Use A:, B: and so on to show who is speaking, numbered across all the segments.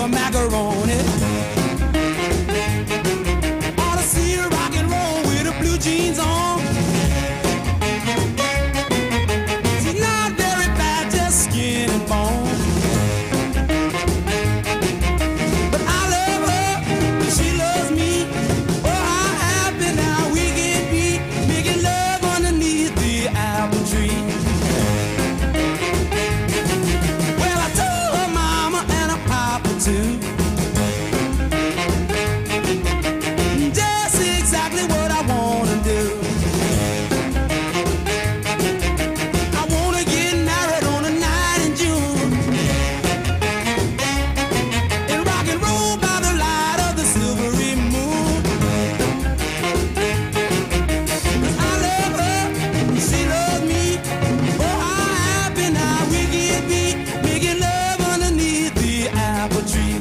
A: a macaroni. Ought to see her rock and roll with her blue jeans on. She's not very bad, just skin and bone. But I love her, and she loves me. Oh, how happy now we can be, making love underneath the apple tree. Well, I told her mama and her papa too. Just exactly what I wanna do. I wanna get married on a night in June and rock and roll by the light of the silvery moon. 'Cause I love her, and she loves me. Oh, how happy now we can be, making love underneath the apple tree.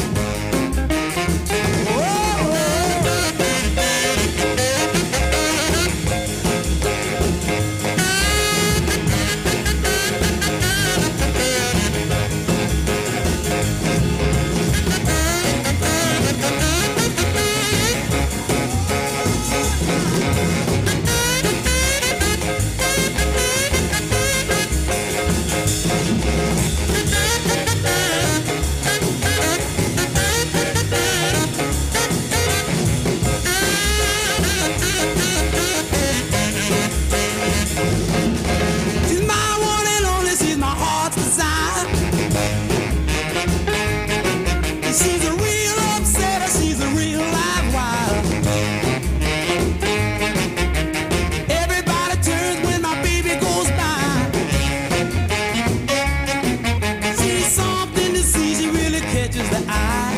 A: She's my one and only, she's my heart's desire. And she's a real upsetter, she's a real live wire. Everybody turns when my baby goes by. She's something to see, she really catches the eye.